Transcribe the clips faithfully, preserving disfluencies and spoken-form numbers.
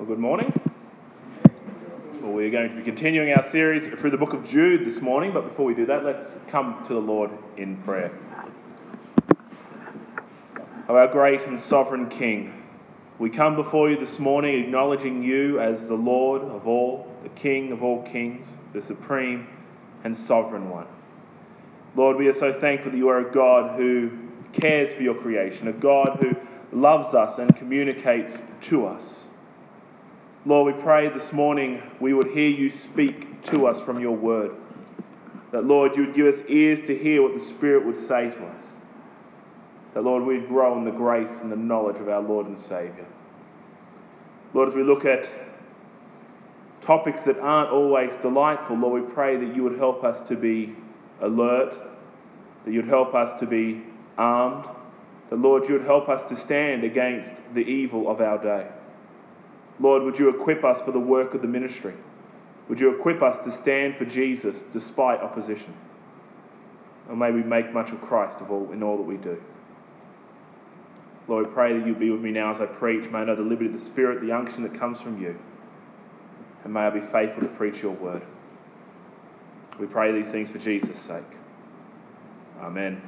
Well, good morning. Well, we're going to be continuing our series through the book of Jude this morning, but before we do that, let's come to the Lord in prayer. O our great and sovereign King, we come before you this morning acknowledging you as the Lord of all, the King of all kings, the supreme and sovereign one. Lord, we are so thankful that you are a God who cares for your creation, a God who loves us and communicates to us. Lord, we pray this morning we would hear you speak to us from your word. That, Lord, you would give us ears to hear what the Spirit would say to us. That, Lord, we'd grow in the grace and the knowledge of our Lord and Saviour. Lord, as we look at topics that aren't always delightful, Lord, we pray that you would help us to be alert, that you'd help us to be armed, that, Lord, you would help us to stand against the evil of our day. Lord, would you equip us for the work of the ministry? Would you equip us to stand for Jesus despite opposition? And may we make much of Christ of all, in all that we do. Lord, we pray that you be with me now as I preach. May I know the liberty of the Spirit, the unction that comes from you. And may I be faithful to preach your word. We pray these things for Jesus' sake. Amen.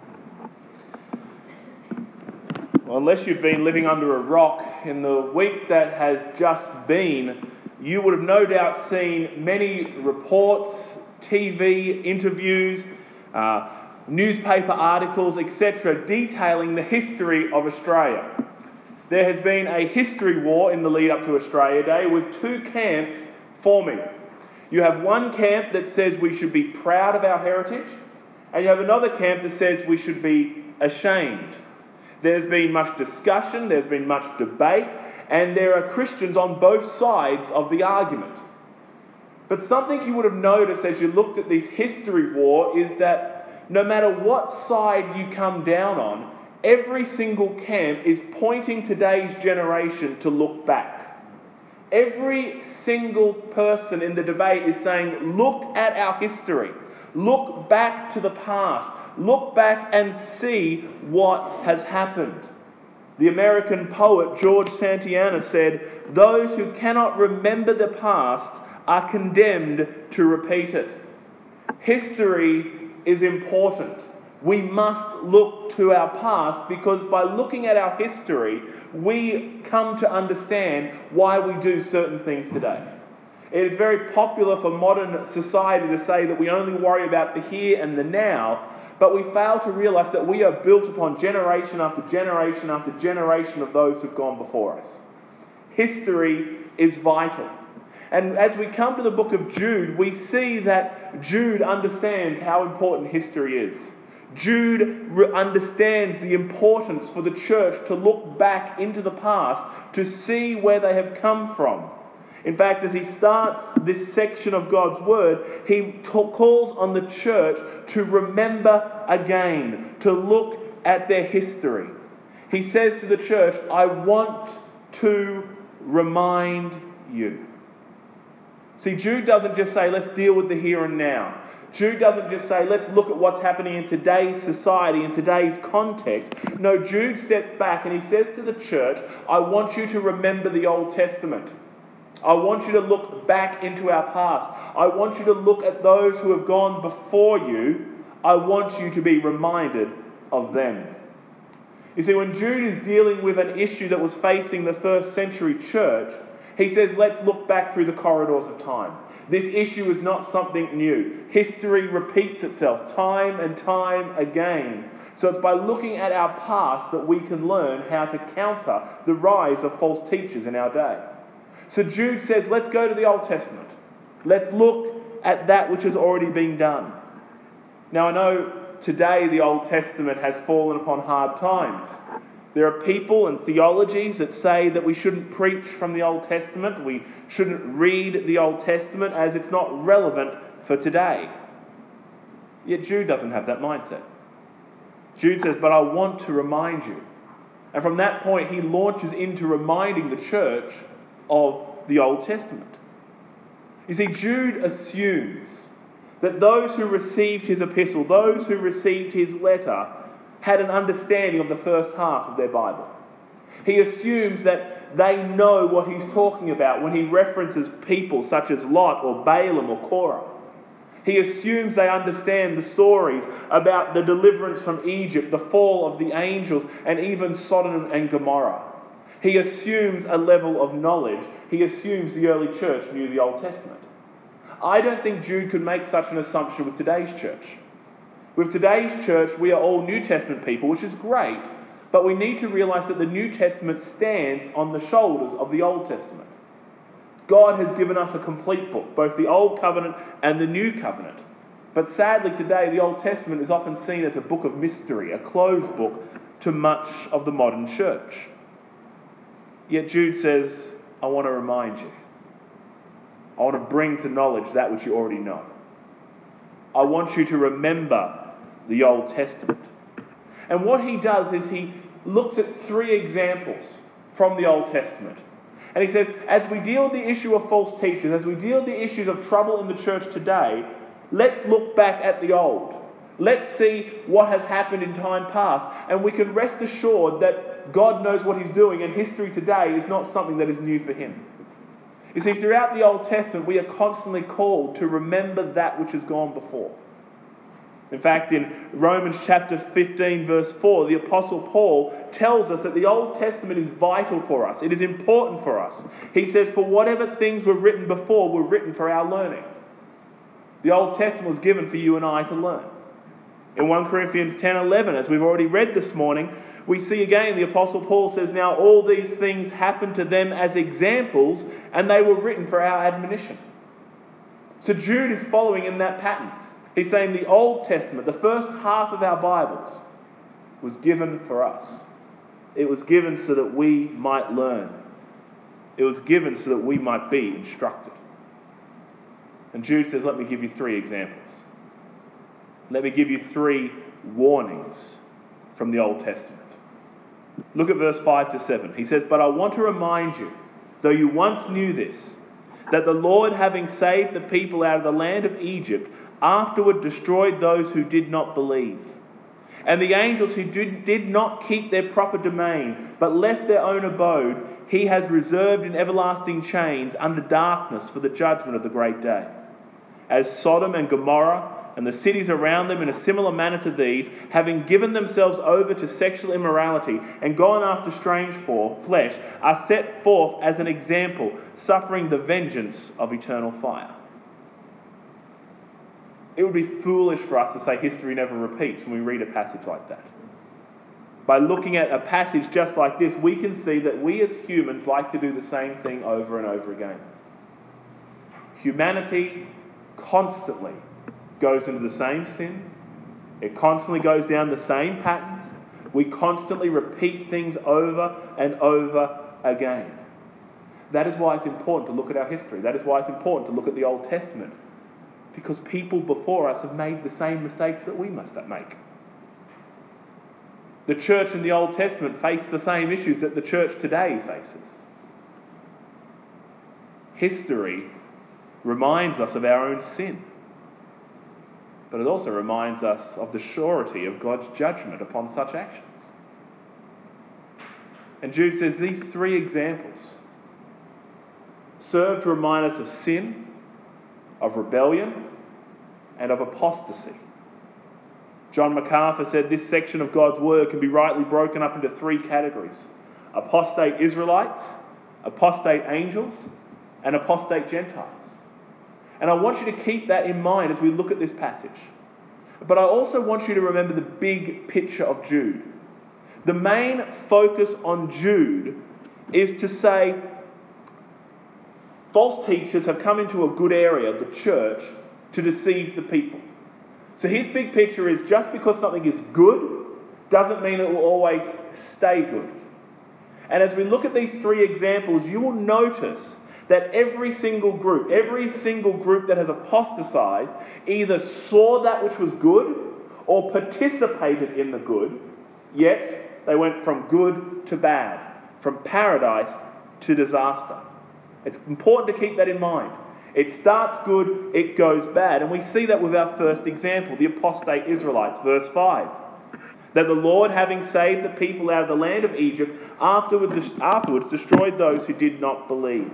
Well, unless you've been living under a rock, in the week that has just been, you would have no doubt seen many reports, T V interviews, uh, newspaper articles, et cetera, detailing the history of Australia. There has been a history war in the lead up to Australia Day with two camps forming. You have one camp that says we should be proud of our heritage, and you have another camp that says we should be ashamed. There's been much discussion, there's been much debate, and there are Christians on both sides of the argument. But something you would have noticed as you looked at this history war is that no matter what side you come down on, every single camp is pointing today's generation to look back. Every single person in the debate is saying, look at our history. Look back to the past. Look back and see what has happened. The American poet George Santayana said, "Those who cannot remember the past are condemned to repeat it." History is important. We must look to our past because by looking at our history, we come to understand why we do certain things today. It is very popular for modern society to say that we only worry about the here and the now, but we fail to realise that we are built upon generation after generation after generation of those who've gone before us. History is vital. And as we come to the book of Jude, we see that Jude understands how important history is. Jude re- understands the importance for the church to look back into the past to see where they have come from. In fact, as he starts this section of God's word, he t- calls on the church to remember again, to look at their history. He says to the church, I want to remind you. See, Jude doesn't just say, let's deal with the here and now. Jude doesn't just say, let's look at what's happening in today's society, in today's context. No, Jude steps back and he says to the church, I want you to remember the Old Testament. I want you to look back into our past. I want you to look at those who have gone before you. I want you to be reminded of them. You see, when Jude is dealing with an issue that was facing the first century church, he says, let's look back through the corridors of time. This issue is not something new. History repeats itself time and time again. So it's by looking at our past that we can learn how to counter the rise of false teachers in our day. So Jude says, let's go to the Old Testament. Let's look at that which has already been done. Now I know today the Old Testament has fallen upon hard times. There are people and theologies that say that we shouldn't preach from the Old Testament. We shouldn't read the Old Testament as it's not relevant for today. Yet Jude doesn't have that mindset. Jude says, but I want to remind you. And from that point he launches into reminding the church of the Old Testament. You see, Jude assumes that those who received his epistle, those who received his letter, had an understanding of the first half of their Bible. He assumes that they know what he's talking about when he references people such as Lot or Balaam or Korah. He assumes they understand the stories about the deliverance from Egypt, the fall of the angels, and even Sodom and Gomorrah. He assumes a level of knowledge. He assumes the early church knew the Old Testament. I don't think Jude could make such an assumption with today's church. With today's church, we are all New Testament people, which is great, but we need to realise that the New Testament stands on the shoulders of the Old Testament. God has given us a complete book, both the Old Covenant and the New Covenant. But sadly today, the Old Testament is often seen as a book of mystery, a closed book to much of the modern church. Yet Jude says, I want to remind you. I want to bring to knowledge that which you already know. I want you to remember the Old Testament. And what he does is he looks at three examples from the Old Testament. And he says, as we deal with the issue of false teachers, as we deal with the issues of trouble in the church today, let's look back at the old. Let's see what has happened in time past. And we can rest assured that God knows what he's doing, and history today is not something that is new for him. You see, throughout the Old Testament, we are constantly called to remember that which has gone before. In fact, in Romans chapter fifteen, verse four, the Apostle Paul tells us that the Old Testament is vital for us. It is important for us. He says, for whatever things were written before were written for our learning. The Old Testament was given for you and I to learn. In First Corinthians ten eleven, as we've already read this morning, we see again the Apostle Paul says, now all these things happened to them as examples, and they were written for our admonition. So Jude is following in that pattern. He's saying the Old Testament, the first half of our Bibles, was given for us. It was given so that we might learn. It was given so that we might be instructed. And Jude says, let me give you three examples. Let me give you three warnings from the Old Testament. Look at verse five to seven. He says, but I want to remind you, though you once knew this, that the Lord, having saved the people out of the land of Egypt, afterward destroyed those who did not believe. And the angels who did, did not keep their proper domain, but left their own abode, he has reserved in everlasting chains under darkness for the judgment of the great day. As Sodom and Gomorrah and the cities around them in a similar manner to these, having given themselves over to sexual immorality and gone after strange for flesh, are set forth as an example, suffering the vengeance of eternal fire. It would be foolish for us to say history never repeats when we read a passage like that. By looking at a passage just like this, we can see that we as humans like to do the same thing over and over again. Humanity constantly goes into the same sins. It constantly goes down the same patterns. We constantly repeat things over and over again. That is why it's important to look at our history. That is why it's important to look at the Old Testament. Because people before us have made the same mistakes that we must make. The church in the Old Testament faced the same issues that the church today faces. History reminds us of our own sin. But it also reminds us of the surety of God's judgment upon such actions. And Jude says these three examples serve to remind us of sin, of rebellion, and of apostasy. John MacArthur said this section of God's word can be rightly broken up into three categories: apostate Israelites, apostate angels, and apostate Gentiles. And I want you to keep that in mind as we look at this passage. But I also want you to remember the big picture of Jude. The main focus on Jude is to say false teachers have come into a good area of the church to deceive the people. So his big picture is just because something is good doesn't mean it will always stay good. And as we look at these three examples, you will notice that every single group, every single group that has apostatized either saw that which was good or participated in the good, yet they went from good to bad, from paradise to disaster. It's important to keep that in mind. It starts good, it goes bad. And we see that with our first example, the apostate Israelites, verse five. that the Lord, having saved the people out of the land of Egypt, afterwards, afterwards destroyed those who did not believe.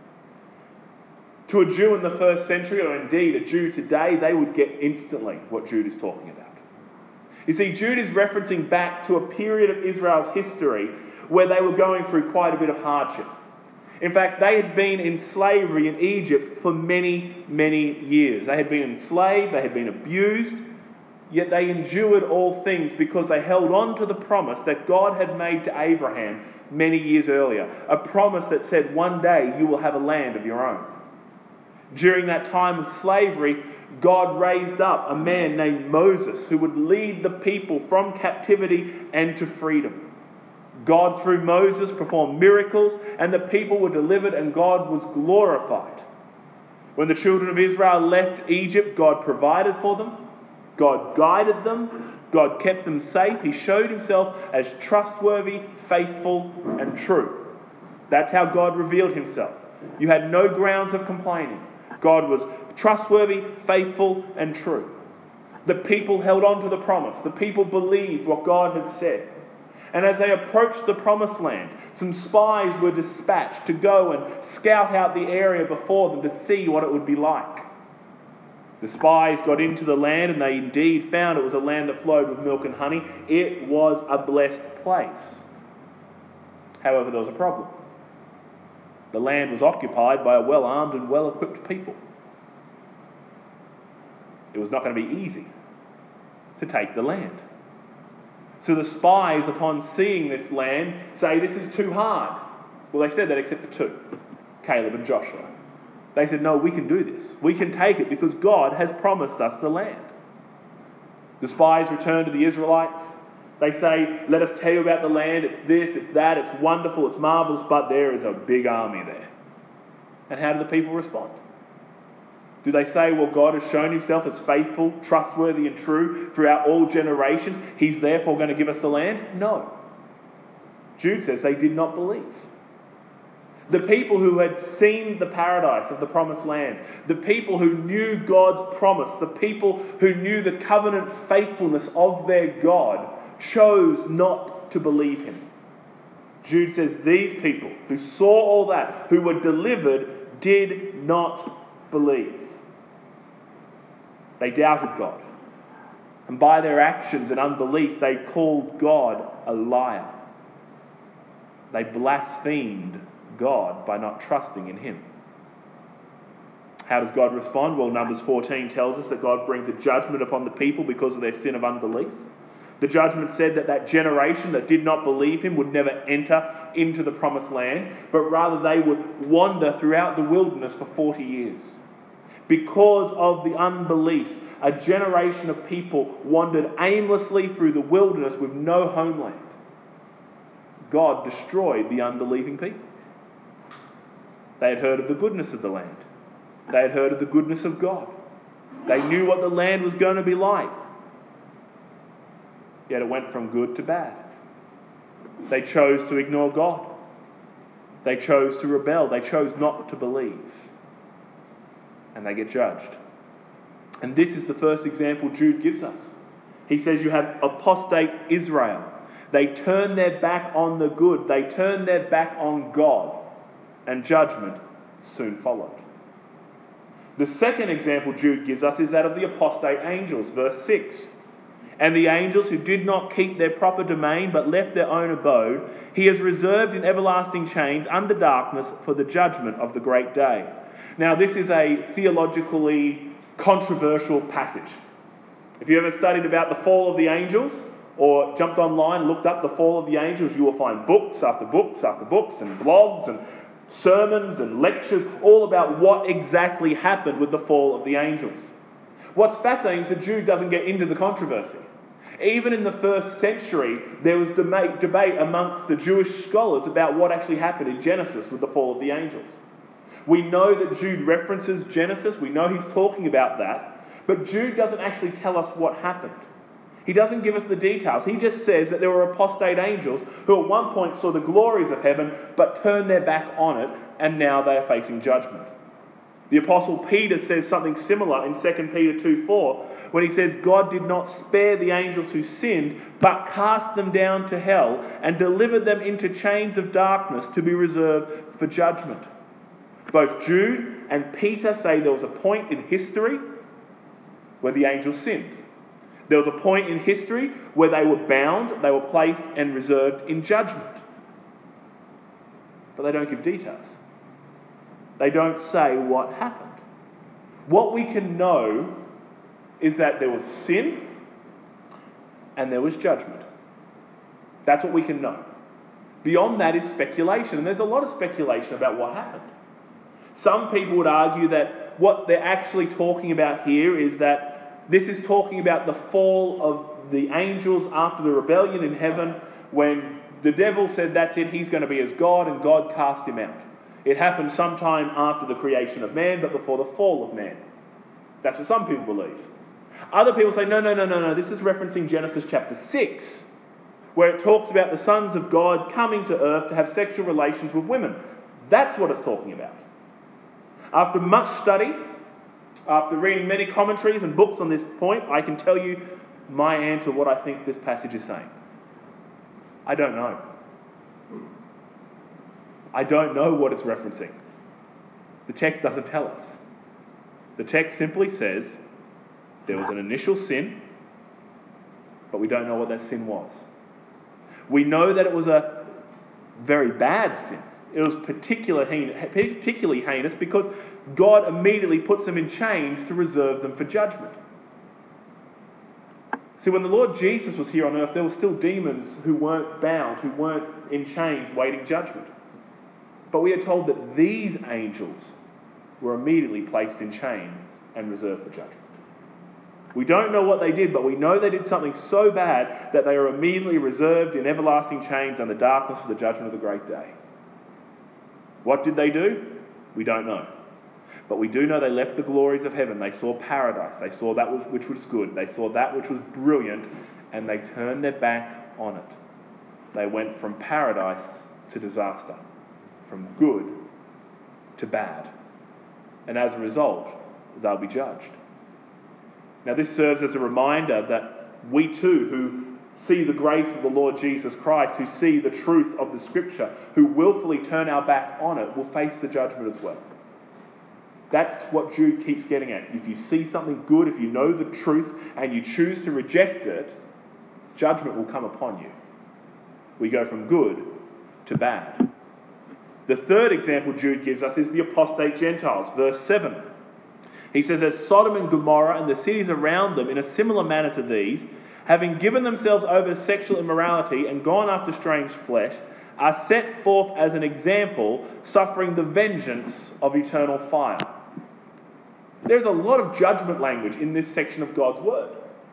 To a Jew in the first century, or indeed a Jew today, they would get instantly what Jude is talking about. You see, Jude is referencing back to a period of Israel's history where they were going through quite a bit of hardship. In fact, they had been in slavery in Egypt for many, many years. They had been enslaved, they had been abused, yet they endured all things because they held on to the promise that God had made to Abraham many years earlier. A promise that said, one day you will have a land of your own. During that time of slavery, God raised up a man named Moses who would lead the people from captivity and to freedom. God, through Moses, performed miracles, and the people were delivered, and God was glorified. When the children of Israel left Egypt, God provided for them, God guided them, God kept them safe. He showed himself as trustworthy, faithful, and true. That's how God revealed himself. You had no grounds of complaining. God was trustworthy, faithful, and true. The people held on to the promise. The people believed what God had said. And as they approached the promised land, some spies were dispatched to go and scout out the area before them to see what it would be like. The spies got into the land, and they indeed found it was a land that flowed with milk and honey. It was a blessed place. However, there was a problem. The land was occupied by a well-armed and well-equipped people. It was not going to be easy to take the land. So the spies, upon seeing this land, say, this is too hard. Well, they said that except for two, Caleb and Joshua. They said, no, we can do this. We can take it because God has promised us the land. The spies return to the Israelites. They say, let us tell you about the land. It's this, it's that, it's wonderful, it's marvellous, but there is a big army there. And how do the people respond? Do they say, well, God has shown himself as faithful, trustworthy, and true throughout all generations. He's therefore going to give us the land? No. Jude says they did not believe. The people who had seen the paradise of the promised land, the people who knew God's promise, the people who knew the covenant faithfulness of their God, chose not to believe him. Jude says these people who saw all that, who were delivered, did not believe. They doubted God. And by their actions and unbelief, they called God a liar. They blasphemed God by not trusting in him. How does God respond? Well, Numbers fourteen tells us that God brings a judgment upon the people because of their sin of unbelief. The judgment said that that generation that did not believe him would never enter into the promised land, but rather they would wander throughout the wilderness for forty years. Because of the unbelief, a generation of people wandered aimlessly through the wilderness with no homeland. God destroyed the unbelieving people. They had heard of the goodness of the land. They had heard of the goodness of God. They knew what the land was going to be like. Yet it went from good to bad. They chose to ignore God. They chose to rebel. They chose not to believe. And they get judged. And this is the first example Jude gives us. He says you have apostate Israel. They turn their back on the good. They turn their back on God. And judgment soon followed. The second example Jude gives us is that of the apostate angels. Verse six. And the angels who did not keep their proper domain but left their own abode, he has reserved in everlasting chains under darkness for the judgment of the great day. Now, this is a theologically controversial passage. If you ever studied about the fall of the angels, or jumped online and looked up the fall of the angels, you will find books after books after books and blogs and sermons and lectures all about what exactly happened with the fall of the angels. What's fascinating is that Jude doesn't get into the controversy. Even in the first century, there was debate, debate amongst the Jewish scholars about what actually happened in Genesis with the fall of the angels. We know that Jude references Genesis. We know he's talking about that. But Jude doesn't actually tell us what happened. He doesn't give us the details. He just says that there were apostate angels who at one point saw the glories of heaven but turned their back on it, and now they are facing judgment. The Apostle Peter says something similar in Second Peter two four, when he says God did not spare the angels who sinned, but cast them down to hell and delivered them into chains of darkness to be reserved for judgment. Both Jude and Peter say there was a point in history where the angels sinned. There was a point in history where they were bound, they were placed and reserved in judgment. But they don't give details. They don't say what happened. What we can know is that there was sin and there was judgment. That's what we can know. Beyond that is speculation, and there's a lot of speculation about what happened. Some people would argue that what they're actually talking about here is that this is talking about the fall of the angels after the rebellion in heaven, when the devil said that's it, he's going to be as God, and God cast him out. It happened sometime after the creation of man, but before the fall of man. That's what some people believe. Other people say, no, no, no, no, no, this is referencing Genesis chapter six, where it talks about the sons of God coming to earth to have sexual relations with women. That's what it's talking about. After much study, after reading many commentaries and books on this point, I can tell you my answer, what I think this passage is saying. I don't know. I don't know what it's referencing. The text doesn't tell us. The text simply says there was an initial sin, but we don't know what that sin was. We know that it was a very bad sin. It was particularly particularly heinous because God immediately puts them in chains to reserve them for judgment. See, when the Lord Jesus was here on earth, there were still demons who weren't bound, who weren't in chains waiting judgment. But we are told that these angels were immediately placed in chains and reserved for judgment. We don't know what they did, but we know they did something so bad that they are immediately reserved in everlasting chains and the darkness for the judgment of the great day. What did they do? We don't know. But we do know they left the glories of heaven. They saw paradise. They saw that was, which was good. They saw that which was brilliant, and they turned their back on it. They went from paradise to disaster, from good to bad. And as a result, they'll be judged. Now, this serves as a reminder that we too, who see the grace of the Lord Jesus Christ, who see the truth of the Scripture, who willfully turn our back on it, will face the judgment as well. That's what Jude keeps getting at. If you see something good, if you know the truth, and you choose to reject it, judgment will come upon you. We go from good to bad. The third example Jude gives us is the apostate Gentiles, verse seven. He says, as Sodom and Gomorrah and the cities around them, in a similar manner to these, having given themselves over to sexual immorality and gone after strange flesh, are set forth as an example, suffering the vengeance of eternal fire. There's a lot of judgment language in this section of God's Word.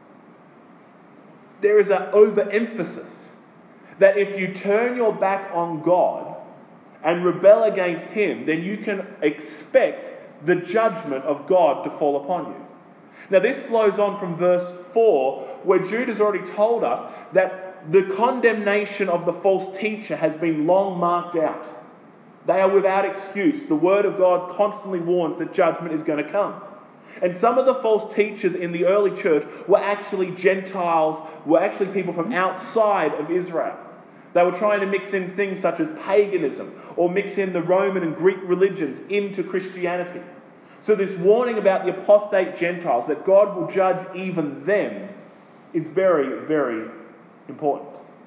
There is an overemphasis that if you turn your back on God and rebel against Him, then you can expect the judgment of God to fall upon you. Now this flows on from verse four, where Jude has already told us that the condemnation of the false teacher has been long marked out. They are without excuse. The Word of God constantly warns that judgment is going to come. And some of the false teachers in the early church were actually Gentiles, were actually people from outside of Israel. They were trying to mix in things such as paganism or mix in the Roman and Greek religions into Christianity. So this warning about the apostate Gentiles, that God will judge even them, is very, very important.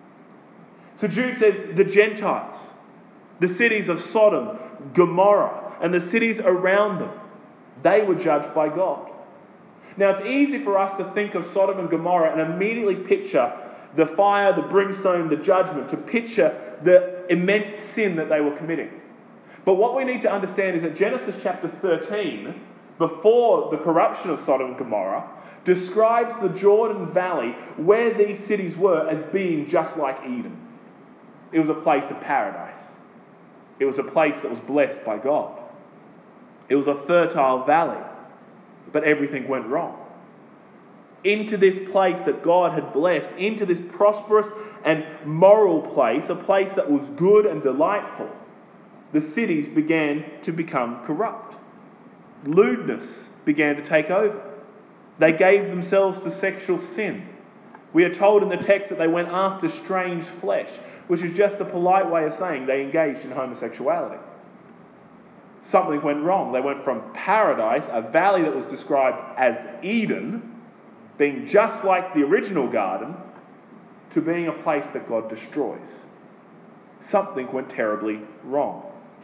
So Jude says the Gentiles, the cities of Sodom, Gomorrah, and the cities around them, they were judged by God. Now it's easy for us to think of Sodom and Gomorrah and immediately picture the fire, the brimstone, the judgment, to picture the immense sin that they were committing. But what we need to understand is that Genesis chapter thirteen, before the corruption of Sodom and Gomorrah, describes the Jordan Valley, where these cities were, as being just like Eden. It was a place of paradise. It was a place that was blessed by God. It was a fertile valley, but everything went wrong. Into this place that God had blessed, into this prosperous and moral place, a place that was good and delightful, the cities began to become corrupt. Lewdness began to take over. They gave themselves to sexual sin. We are told in the text that they went after strange flesh, which is just a polite way of saying they engaged in homosexuality. Something went wrong. They went from paradise, a valley that was described as Eden, being just like the original garden, to being a place that God destroys. Something went terribly wrong.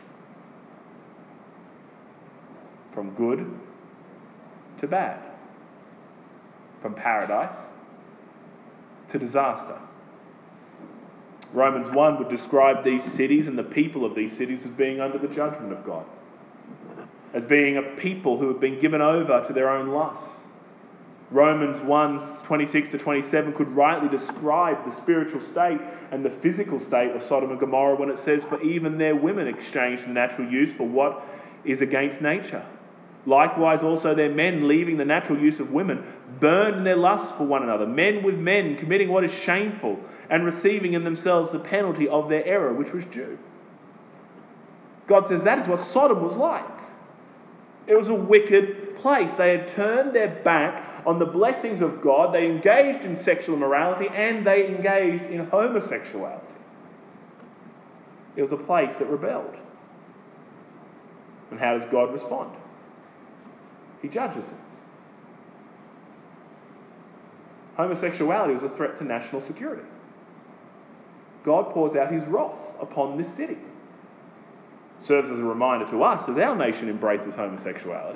From good to bad. From paradise to disaster. Romans one would describe these cities and the people of these cities as being under the judgment of God. As being a people who have been given over to their own lusts. Romans one, twenty-six to twenty-seven could rightly describe the spiritual state and the physical state of Sodom and Gomorrah when it says, "For even their women exchanged the natural use for what is against nature. Likewise also their men, leaving the natural use of women, burned in their lusts for one another, men with men, committing what is shameful, and receiving in themselves the penalty of their error, which was due." God says that is what Sodom was like. It was a wicked place. They had turned their back on the blessings of God. They engaged in sexual immorality and they engaged in homosexuality. It was a place that rebelled. And how does God respond? He judges it. Homosexuality was a threat to national security. God pours out his wrath upon this city. Serves as a reminder to us as our nation embraces homosexuality.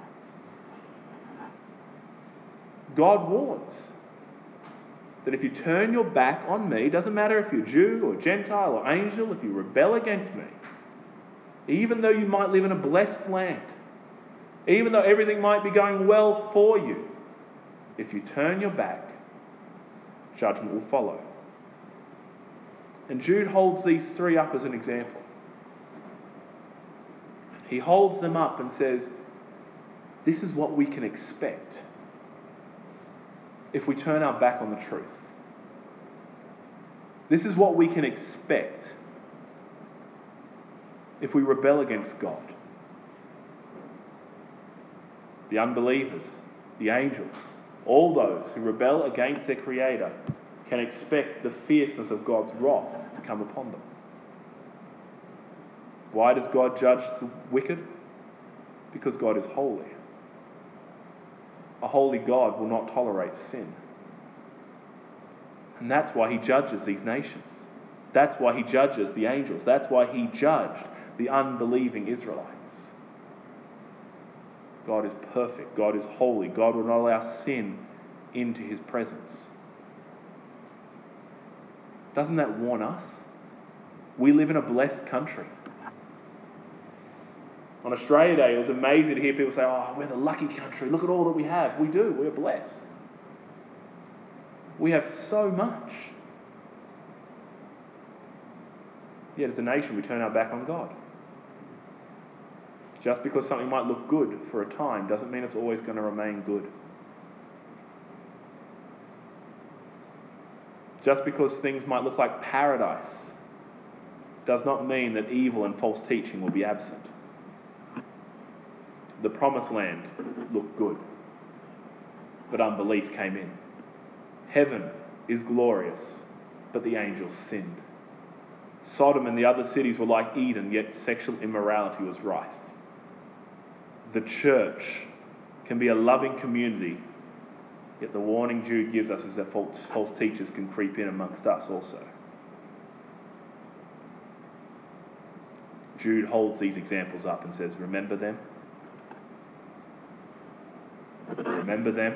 God warns that if you turn your back on me, doesn't matter if you're Jew or Gentile or angel, if you rebel against me, even though you might live in a blessed land, even though everything might be going well for you, if you turn your back, judgment will follow. And Jude holds these three up as an example. He holds them up and says, this is what we can expect if we turn our back on the truth. This is what we can expect if we rebel against God. The unbelievers, the angels, all those who rebel against their Creator can expect the fierceness of God's wrath to come upon them. Why does God judge the wicked? Because God is holy. A holy God will not tolerate sin. And that's why he judges these nations. That's why he judges the angels. That's why he judged the unbelieving Israelites. God is perfect. God is holy. God will not allow sin into his presence. Doesn't that warn us? We live in a blessed country. On Australia Day, it was amazing to hear people say, oh, we're the lucky country. Look at all that we have. We do. We're blessed. We have so much. Yet as a nation, we turn our back on God. Just because something might look good for a time doesn't mean it's always going to remain good. Just because things might look like paradise does not mean that evil and false teaching will be absent. The promised land looked good, but unbelief came in. Heaven is glorious, but the angels sinned. Sodom and the other cities were like Eden, yet sexual immorality was rife. The church can be a loving community, yet the warning Jude gives us is that false, false teachers can creep in amongst us also. Jude holds these examples up and says, remember them. Remember them.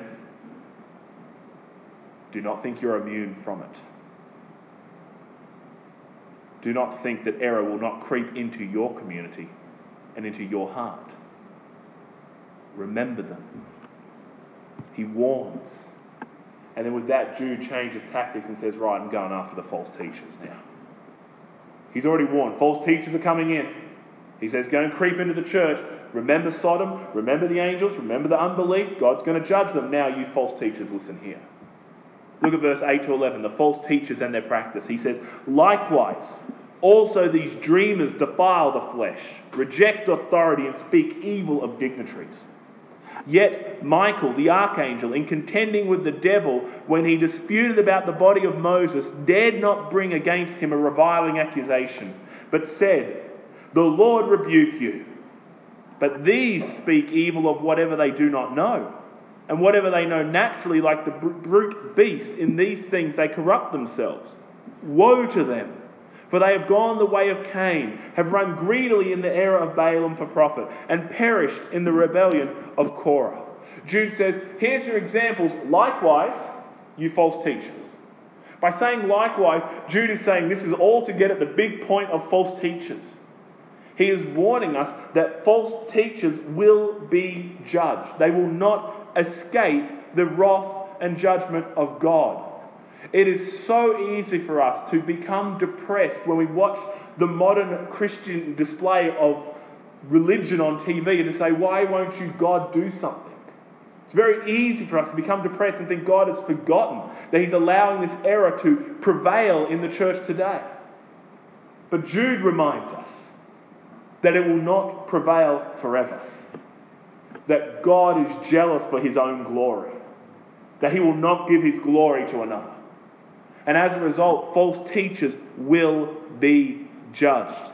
Do not think you're immune from it. Do not think that error will not creep into your community and into your heart. Remember them. He warns. And then with that, Jude changes tactics and says, right, I'm going after the false teachers now. He's already warned. False teachers are coming in. He says, go and creep into the church. Remember Sodom. Remember the angels. Remember the unbelief. God's going to judge them. Now you false teachers, listen here. Look at verse eight to eleven. The false teachers and their practice. He says, likewise, also these dreamers defile the flesh, reject authority, and speak evil of dignitaries. Yet Michael, the archangel, in contending with the devil when he disputed about the body of Moses, dared not bring against him a reviling accusation, but said, "The Lord rebuke you." But these speak evil of whatever they do not know. And whatever they know naturally, like the brute beast, in these things they corrupt themselves. Woe to them! For they have gone the way of Cain, have run greedily in the error of Balaam for profit, and perished in the rebellion of Korah. Jude says, here's your examples. Likewise, you false teachers. By saying likewise, Jude is saying this is all to get at the big point of false teachers. He is warning us that false teachers will be judged. They will not escape the wrath and judgment of God. It is so easy for us to become depressed when we watch the modern Christian display of religion on T V and to say, why won't you, God, do something? It's very easy for us to become depressed and think God has forgotten, that He's allowing this error to prevail in the church today. But Jude reminds us that it will not prevail forever. That God is jealous for His own glory. That He will not give His glory to another. And as a result, false teachers will be judged.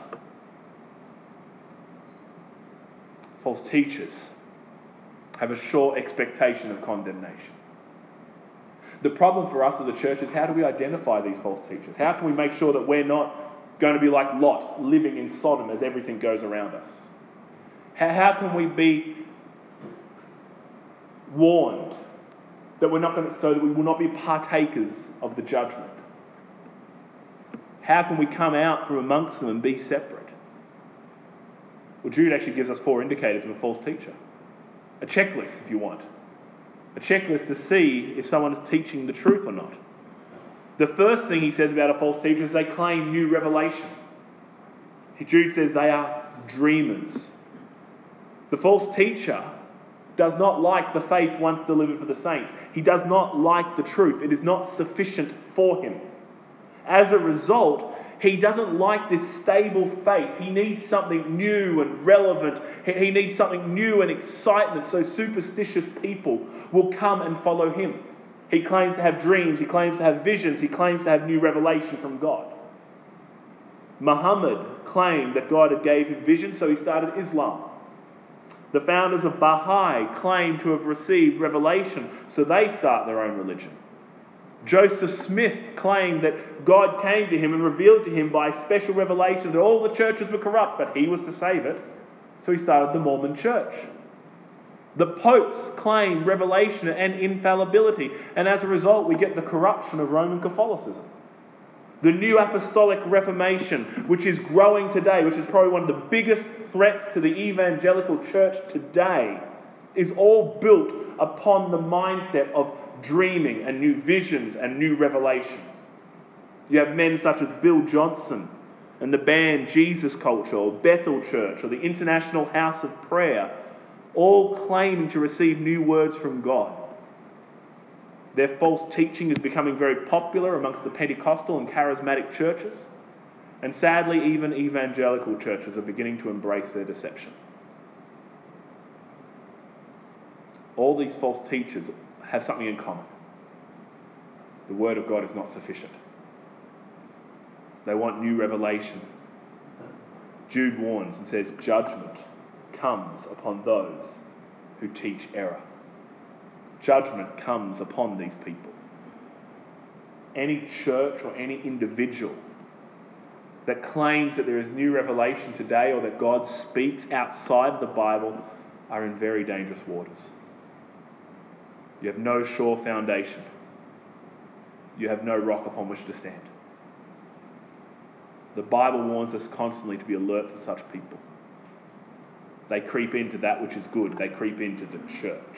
False teachers have a sure expectation of condemnation. The problem for us as a church is, how do we identify these false teachers? How can we make sure that we're not going to be like Lot, living in Sodom as everything goes around us? How, how can we be warned that we're not going to, so that we will not be partakers of the judgment? How can we come out from amongst them and be separate? Well, Jude actually gives us four indicators of a false teacher. A checklist, if you want. A checklist to see if someone is teaching the truth or not. The first thing he says about a false teacher is they claim new revelation. Jude says they are dreamers. The false teacher does not like the faith once delivered for the saints. He does not like the truth. It is not sufficient for him. As a result, he doesn't like this stable faith. He needs something new and relevant. He needs something new and excitement, so superstitious people will come and follow him. He claims to have dreams. He claims to have visions. He claims to have new revelation from God. Muhammad claimed that God had gave him vision, so he started Islam. The founders of Baha'i claim to have received revelation, so they start their own religion. Joseph Smith claimed that God came to him and revealed to him by special revelation that all the churches were corrupt, but he was to save it, so he started the Mormon Church. The popes claim revelation and infallibility, and as a result we get the corruption of Roman Catholicism. The New Apostolic Reformation, which is growing today, which is probably one of the biggest threats to the evangelical church today, is all built upon the mindset of dreaming and new visions and new revelation. You have men such as Bill Johnson and the band Jesus Culture, or Bethel Church, or the International House of Prayer, all claiming to receive new words from God. Their false teaching is becoming very popular amongst the Pentecostal and charismatic churches, and sadly even evangelical churches are beginning to embrace their deception. All these false teachers have something in common. The Word of God is not sufficient. They want new revelation. Jude warns and says, judgment comes upon those who teach error. Judgment comes upon these people. Any church or any individual that claims that there is new revelation today or that God speaks outside the Bible are in very dangerous waters. You have no sure foundation. You have no rock upon which to stand. The Bible warns us constantly to be alert for such people. They creep into that which is good. They creep into the church.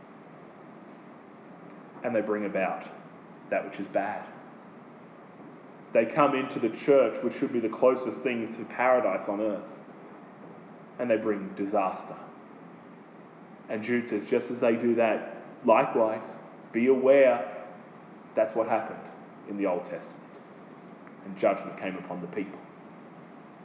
And they bring about that which is bad. They come into the church, which should be the closest thing to paradise on earth, and they bring disaster. And Jude says, just as they do that, likewise, be aware that's what happened in the Old Testament. And judgment came upon the people.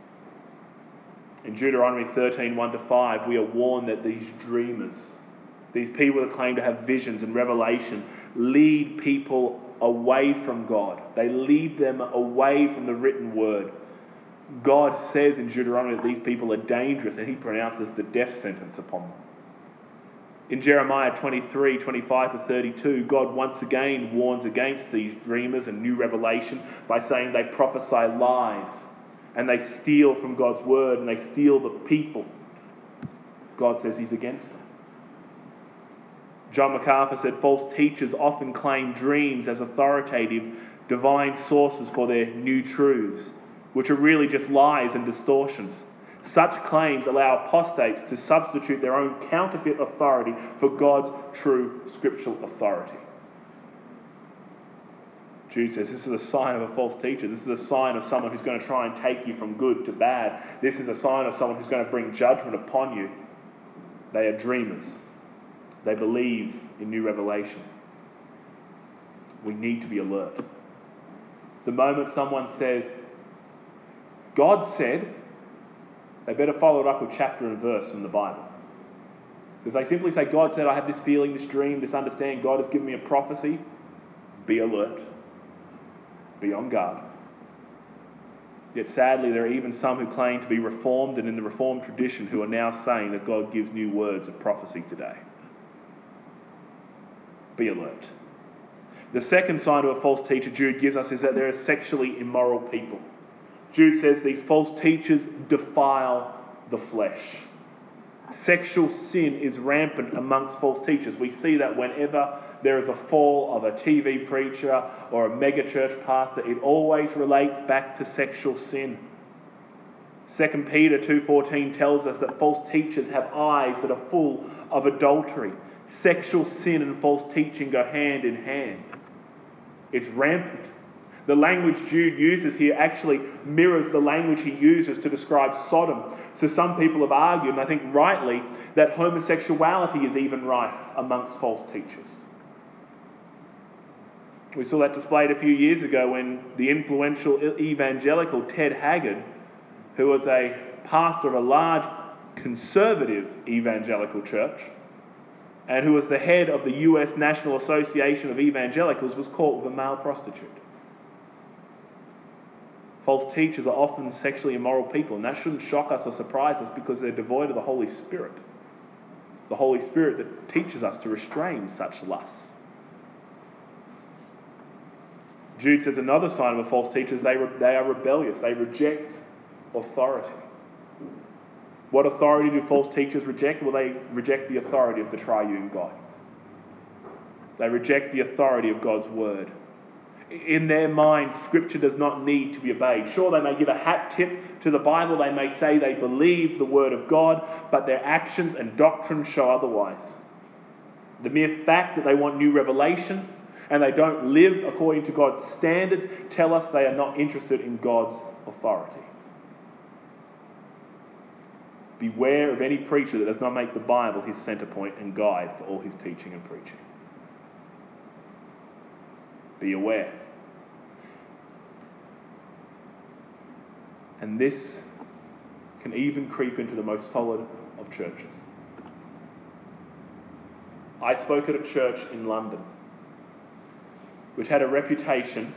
In Deuteronomy thirteen, one to five, we are warned that these dreamers These people that claim to have visions and revelation lead people away from God. They lead them away from the written word. God says in Deuteronomy that these people are dangerous, and he pronounces the death sentence upon them. In Jeremiah twenty-three, twenty-five to thirty-two, God once again warns against these dreamers and new revelation by saying they prophesy lies and they steal from God's word and they steal the people. God says he's against them. John MacArthur said false teachers often claim dreams as authoritative divine sources for their new truths, which are really just lies and distortions. Such claims allow apostates to substitute their own counterfeit authority for God's true scriptural authority. Jude says this is a sign of a false teacher. This is a sign of someone who's going to try and take you from good to bad. This is a sign of someone who's going to bring judgment upon you. They are dreamers. They believe in new revelation. We need to be alert. The moment someone says, God said, they better follow it up with chapter and verse from the Bible. So if they simply say, God said, I have this feeling, this dream, this understanding, God has given me a prophecy, be alert. Be on guard. Yet sadly, there are even some who claim to be Reformed and in the Reformed tradition who are now saying that God gives new words of prophecy today. Be alert. The second sign of a false teacher Jude gives us is that there are sexually immoral people. Jude says these false teachers defile the flesh. Sexual sin is rampant amongst false teachers. We see that whenever there is a fall of a T V preacher or a megachurch pastor, it always relates back to sexual sin. Second Peter two fourteen tells us that false teachers have eyes that are full of adultery. Sexual sin and false teaching go hand in hand. It's rampant. The language Jude uses here actually mirrors the language he uses to describe Sodom. So some people have argued, and I think rightly, that homosexuality is even rife amongst false teachers. We saw that displayed a few years ago when the influential evangelical Ted Haggard, who was a pastor of a large conservative evangelical church, and who was the head of the U S National Association of Evangelicals, was caught with a male prostitute. False teachers are often sexually immoral people, and that shouldn't shock us or surprise us because they're devoid of the Holy Spirit. The Holy Spirit that teaches us to restrain such lusts. Jude says another sign of a false teacher is they, re- they are rebellious. They reject authority. What authority do false teachers reject? Well, they reject the authority of the triune God. They reject the authority of God's word. In their minds, Scripture does not need to be obeyed. Sure, they may give a hat tip to the Bible. They may say they believe the word of God, but their actions and doctrine show otherwise. The mere fact that they want new revelation and they don't live according to God's standards tell us they are not interested in God's authority. Beware of any preacher that does not make the Bible his centre point and guide for all his teaching and preaching. Be aware. And this can even creep into the most solid of churches. I spoke at a church in London which had a reputation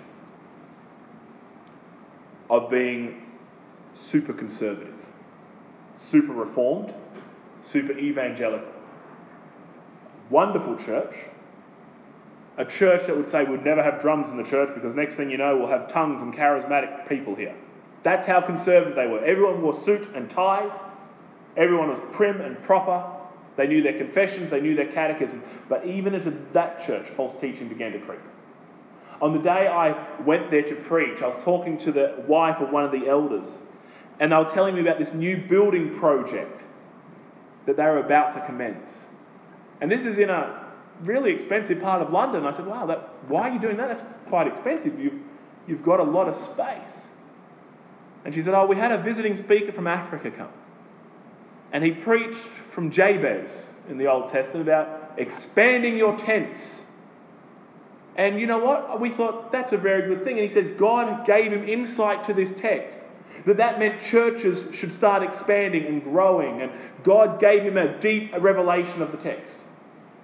of being super conservative, super reformed, super evangelical. Wonderful church. A church that would say we'd never have drums in the church because next thing you know we'll have tongues and charismatic people here. That's how conservative they were. Everyone wore suit and ties. Everyone was prim and proper. They knew their confessions, they knew their catechism. But even into that church, false teaching began to creep. On the day I went there to preach, I was talking to the wife of one of the elders, and they were telling me about this new building project that they were about to commence. And this is in a really expensive part of London. I said, wow, that, why are you doing that? That's quite expensive. You've, you've got a lot of space. And she said, oh, we had a visiting speaker from Africa come. And he preached from Jabez in the Old Testament about expanding your tents. And you know what? We thought that's a very good thing. And he says God gave him insight to this text. That that meant churches should start expanding and growing. And God gave him a deep revelation of the text.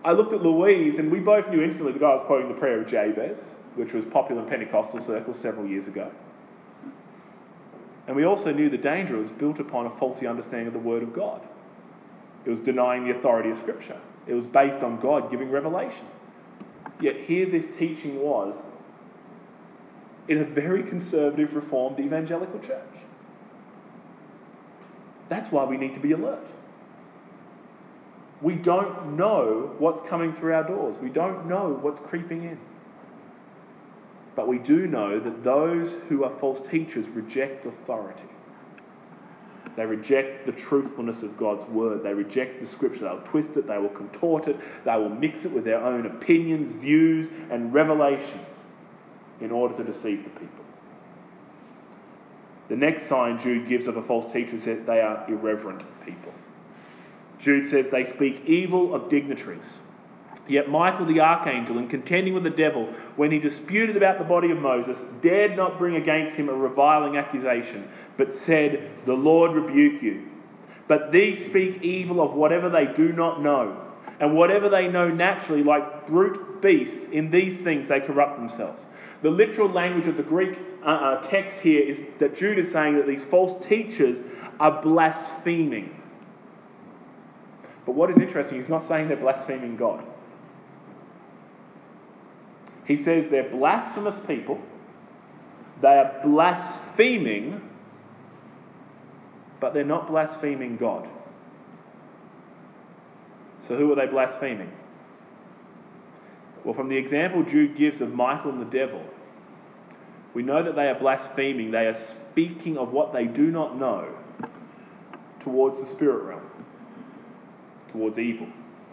I looked at Louise, and we both knew instantly the guy was quoting the prayer of Jabez, which was popular in Pentecostal circles several years ago. And we also knew the danger. It was built upon a faulty understanding of the Word of God. It was denying the authority of Scripture. It was based on God giving revelation. Yet here this teaching was in a very conservative, reformed evangelical church. That's why we need to be alert. We don't know what's coming through our doors. We don't know what's creeping in. But we do know that those who are false teachers reject authority. They reject the truthfulness of God's word. They reject the Scripture. They'll twist it. They will contort it. They will mix it with their own opinions, views, and revelations in order to deceive the people. The next sign Jude gives of a false teacher is that they are irreverent people. Jude says they speak evil of dignitaries. Yet Michael the archangel, in contending with the devil, when he disputed about the body of Moses, dared not bring against him a reviling accusation, but said, "The Lord rebuke you." But these speak evil of whatever they do not know, and whatever they know naturally, like brute beasts, in these things they corrupt themselves. The literal language of the Greek uh, uh, text here is that Jude is saying that these false teachers are blaspheming. But what is interesting, he's not saying they're blaspheming God. He says they're blasphemous people, they are blaspheming, but they're not blaspheming God. So who are they blaspheming? Well, from the example Jude gives of Michael and the devil, we know that they are blaspheming. They are speaking of what they do not know towards the spirit realm, towards evil.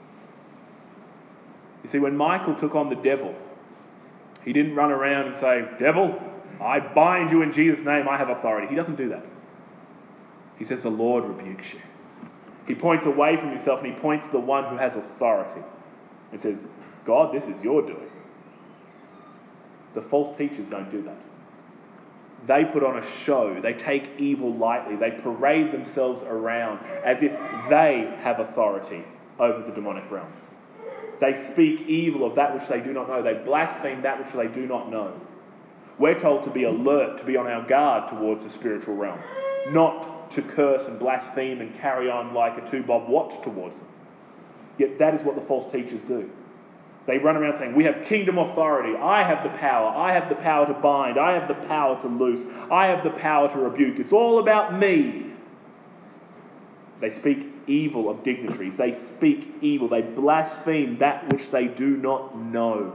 You see, when Michael took on the devil, he didn't run around and say, "Devil, I bind you in Jesus' name, I have authority." He doesn't do that. He says, "The Lord rebukes you." He points away from himself and he points to the one who has authority and says, "God, this is your doing." The false teachers don't do that. They put on a show. They take evil lightly. They parade themselves around as if they have authority over the demonic realm. They speak evil of that which they do not know. They blaspheme that which they do not know. We're told to be alert, to be on our guard towards the spiritual realm, not to curse and blaspheme and carry on like a two-bob watch towards them. Yet that is what the false teachers do. They run around saying, "We have kingdom authority. I have the power. I have the power to bind. I have the power to loose. I have the power to rebuke. It's all about me." They speak evil of dignitaries. They speak evil. They blaspheme that which they do not know.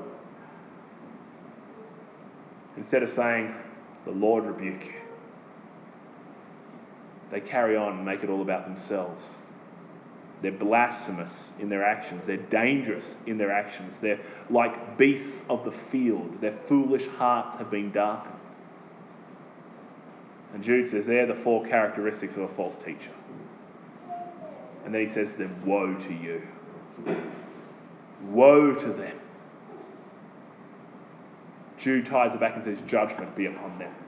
Instead of saying, "The Lord rebuke you," they carry on and make it all about themselves. They're blasphemous in their actions. They're dangerous in their actions. They're like beasts of the field. Their foolish hearts have been darkened. And Jude says they're the four characteristics of a false teacher. And then he says to them, "Woe to you. Woe to them." Jude ties it back and says, "Judgment be upon them."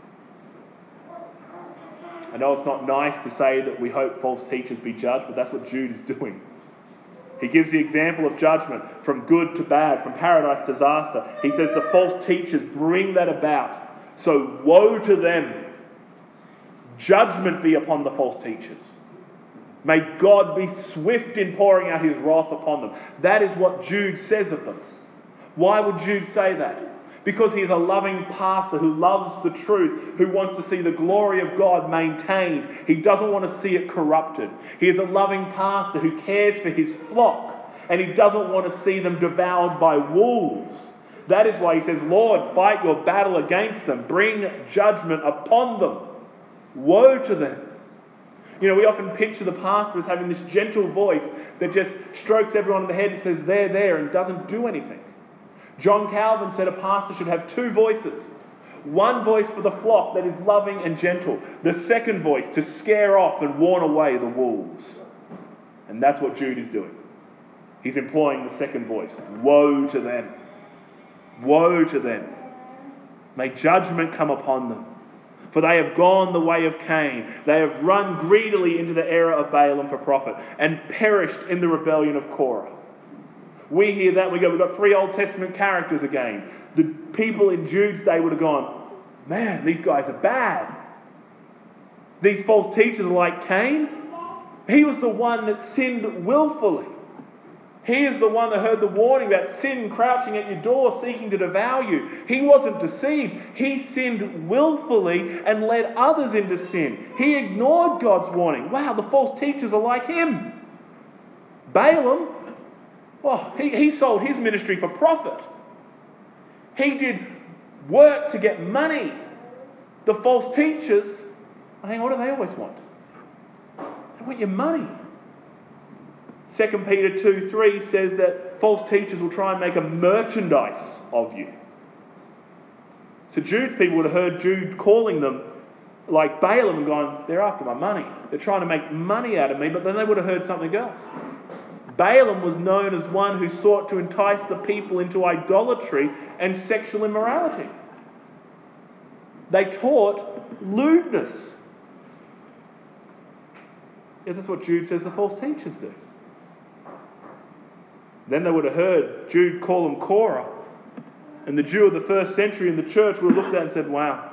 I know it's not nice to say that we hope false teachers be judged, but that's what Jude is doing. He gives the example of judgment from good to bad, from paradise to disaster. He says the false teachers bring that about. So woe to them. Judgment be upon the false teachers. May God be swift in pouring out his wrath upon them. That is what Jude says of them. Why would Jude say that? Because he is a loving pastor who loves the truth, who wants to see the glory of God maintained. He doesn't want to see it corrupted. He is a loving pastor who cares for his flock, and he doesn't want to see them devoured by wolves. That is why he says, "Lord, fight your battle against them. Bring judgment upon them. Woe to them." You know, we often picture the pastor as having this gentle voice that just strokes everyone on the head and says, "There, there," and doesn't do anything. John Calvin said a pastor should have two voices. One voice for the flock that is loving and gentle. The second voice to scare off and warn away the wolves. And that's what Jude is doing. He's employing the second voice. Woe to them. Woe to them. May judgment come upon them. For they have gone the way of Cain. They have run greedily into the error of Balaam for profit and perished in the rebellion of Korah. We hear that, we go, we've got three Old Testament characters again. The people in Jude's day would have gone, man, these guys are bad. These false teachers are like Cain. He was the one that sinned willfully. He is the one that heard the warning about sin crouching at your door seeking to devour you. He wasn't deceived. He sinned willfully and led others into sin. He ignored God's warning. Wow, the false teachers are like him. Balaam, oh, he, he sold his ministry for profit. He did work to get money. The false teachers, hang on, what do they always want? They want your money. Second Peter two three says that false teachers will try and make a merchandise of you. So Jude's people would have heard Jude calling them like Balaam and gone, they're after my money. They're trying to make money out of me, but then they would have heard something else. Balaam was known as one who sought to entice the people into idolatry and sexual immorality. They taught lewdness. Yeah, that's what Jude says the false teachers do. Then they would have heard Jude call him Korah. And the Jew of the first century in the church would have looked at it and said, wow,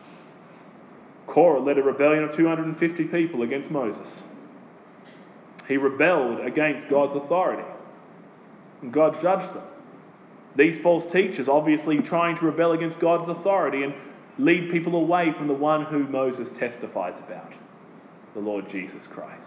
Korah led a rebellion of two hundred fifty people against Moses. He rebelled against God's authority. And God judged them. These false teachers obviously trying to rebel against God's authority and lead people away from the one who Moses testifies about, the Lord Jesus Christ.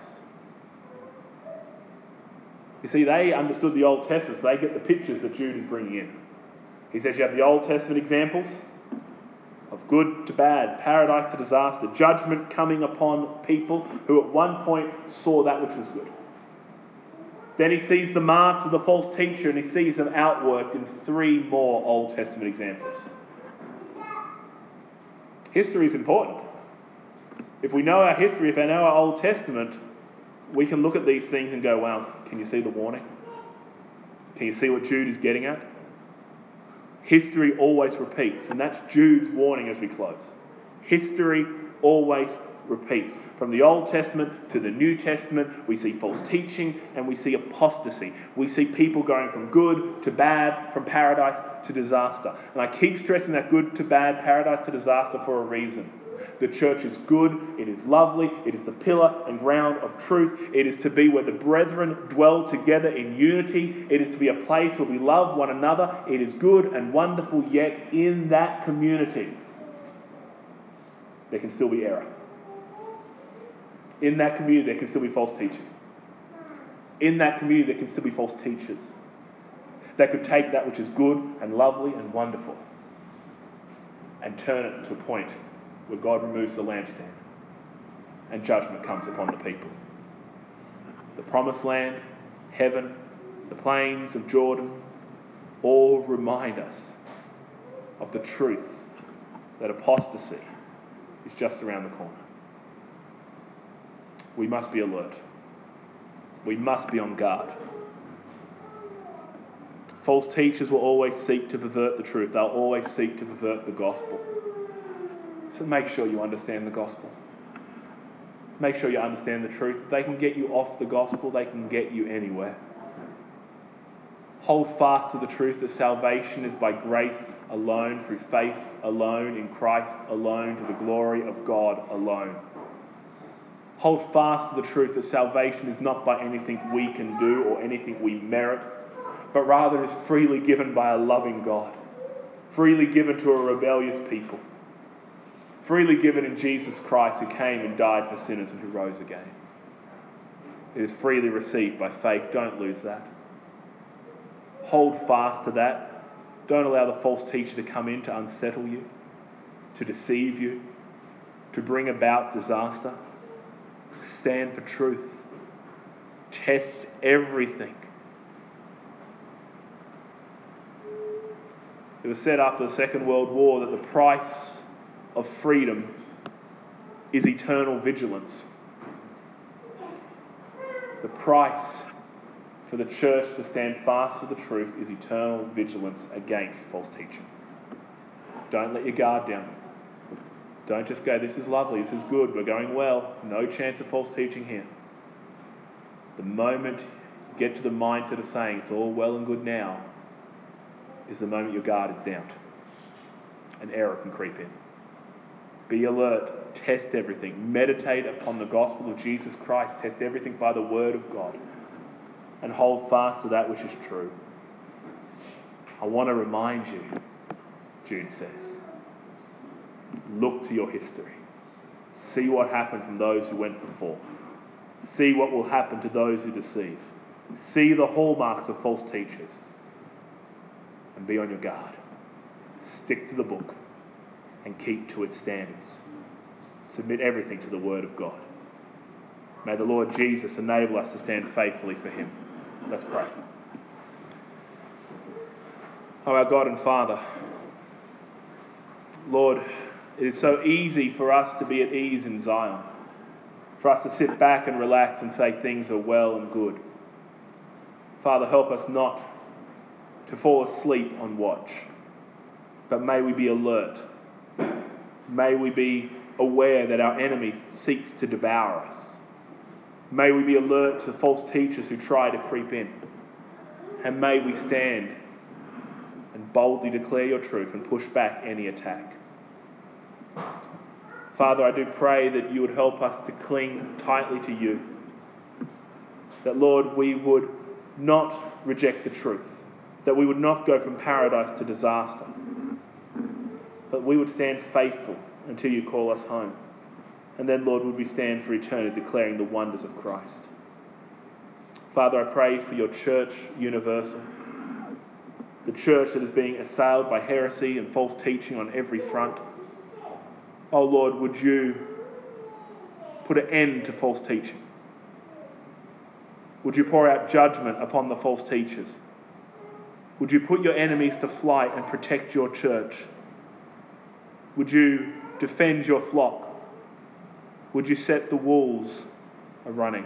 You see, they understood the Old Testament, so they get the pictures that Jude is bringing in. He says you have the Old Testament examples of good to bad, paradise to disaster, judgment coming upon people who at one point saw that which was good. Then he sees the marks of the false teacher and he sees them outworked in three more Old Testament examples. History is important. If we know our history, if we know our Old Testament, we can look at these things and go, wow, can you see the warning? Can you see what Jude is getting at? History always repeats, and that's Jude's warning as we close. History always repeats. From the Old Testament to the New Testament, we see false teaching and we see apostasy. We see people going from good to bad, from paradise to disaster. And I keep stressing that good to bad, paradise to disaster for a reason. The church is good, it is lovely, it is the pillar and ground of truth. It is to be where the brethren dwell together in unity. It is to be a place where we love one another. It is good and wonderful, yet in that community, there can still be error. In that community, there can still be false teaching. In that community, there can still be false teachers that could take that which is good and lovely and wonderful and turn it to a point where God removes the lampstand and judgment comes upon the people. The promised land, heaven, the plains of Jordan, all remind us of the truth that apostasy is just around the corner. We must be alert. We must be on guard. False teachers will always seek to pervert the truth. They'll always seek to pervert the gospel. So make sure you understand the gospel. Make sure you understand the truth. If they can get you off the gospel, they can get you anywhere. Hold fast to the truth that salvation is by grace alone, through faith alone, in Christ alone, to the glory of God alone. Hold fast to the truth that salvation is not by anything we can do or anything we merit, but rather is freely given by a loving God, freely given to a rebellious people, freely given in Jesus Christ, who came and died for sinners and who rose again. It is freely received by faith. Don't lose that. Hold fast to that. Don't allow the false teacher to come in to unsettle you, to deceive you, to bring about disaster. Stand for truth. Test everything. It was said after the Second World War that the price of freedom is eternal vigilance. The price for the church to stand fast for the truth is eternal vigilance against false teaching. Don't let your guard down. Don't just go, this is lovely, this is good, we're going well. No chance of false teaching here. The moment get to the mindset of saying it's all well and good now, is the moment your guard is down and error can creep in. Be alert, test everything, meditate upon the gospel of Jesus Christ, test everything by the word of God, and hold fast to that which is true. I want to remind you, Jude says, look to your history. See what happened from those who went before. See what will happen to those who deceive. See the hallmarks of false teachers. And be on your guard. Stick to the book and keep to its standards. Submit everything to the word of God. May the Lord Jesus enable us to stand faithfully for him. Let's pray. Oh, our God and Father, Lord, it is so easy for us to be at ease in Zion, for us to sit back and relax and say things are well and good. Father, help us not to fall asleep on watch, but may we be alert. May we be aware that our enemy seeks to devour us. May we be alert to false teachers who try to creep in. And may we stand and boldly declare your truth and push back any attack. Father, I do pray that you would help us to cling tightly to you. That, Lord, we would not reject the truth. That we would not go from paradise to disaster. But we would stand faithful until you call us home. And then, Lord, would we stand for eternity declaring the wonders of Christ. Father, I pray for your church universal. The church that is being assailed by heresy and false teaching on every front. Oh Lord, would you put an end to false teaching? Would you pour out judgment upon the false teachers? Would you put your enemies to flight and protect your church? Would you defend your flock? Would you set the wolves a running?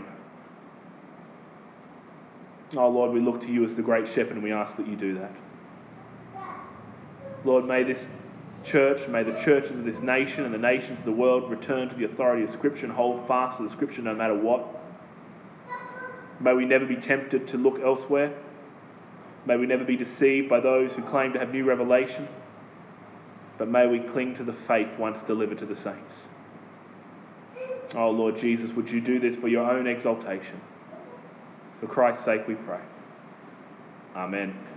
Oh Lord, we look to you as the great shepherd and we ask that you do that. Lord, may this church, may the churches of this nation and the nations of the world return to the authority of Scripture and hold fast to the Scripture no matter what. May we never be tempted to look elsewhere. May we never be deceived by those who claim to have new revelation. But may we cling to the faith once delivered to the saints. Oh Lord Jesus, would you do this for your own exaltation? For Christ's sake we pray. Amen.